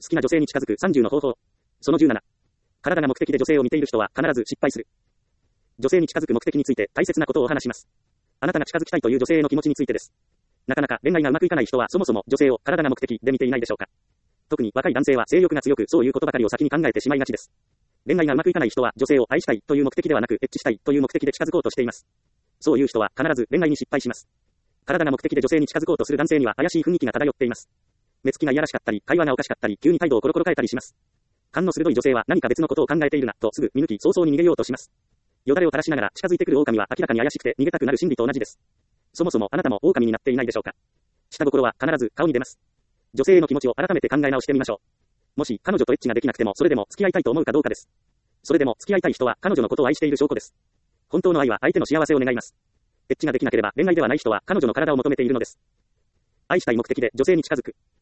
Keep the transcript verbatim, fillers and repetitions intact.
好きな女性に近づくさんじゅうの方法。そのじゅうなな。体が目的で女性を見ている人は必ず失敗する。女性に近づく目的について大切なことをお話します。あなたが近づきたいという女性への気持ちについてです。なかなか恋愛がうまくいかない人はそもそも女性を体が目的で見ていないでしょうか。特に若い男性は性欲が強くそういうことばかりを先に考えてしまいがちです。恋愛がうまくいかない人は女性を愛したいという目的ではなくエッチしたいという目的で近づこうとしています。そういう人は必ず恋愛に失敗します。体が目的で女性に近づこうとする男性には怪しい雰囲気が漂っています。目つきがいやらしかったり、会話がおかしかったり、急に態度をコロコロ変えたりします。勘の鋭い女性は何か別のことを考えているなとすぐ見抜き早々に逃げようとします。よだれを垂らしながら近づいてくる狼は明らかに怪しくて逃げたくなる心理と同じです。そもそもあなたも狼になっていないでしょうか。下心は必ず顔に出ます。女性への気持ちを改めて考え直してみましょう。もし彼女とエッチができなくてもそれでも付き合いたいと思うかどうかです。それでも付き合いたい人は彼女のことを愛している証拠です。本当の愛は相手の幸せを願います。エッチができなければ恋愛ではない人は彼女の体を求めているのです。愛したい目的で女性に近づく。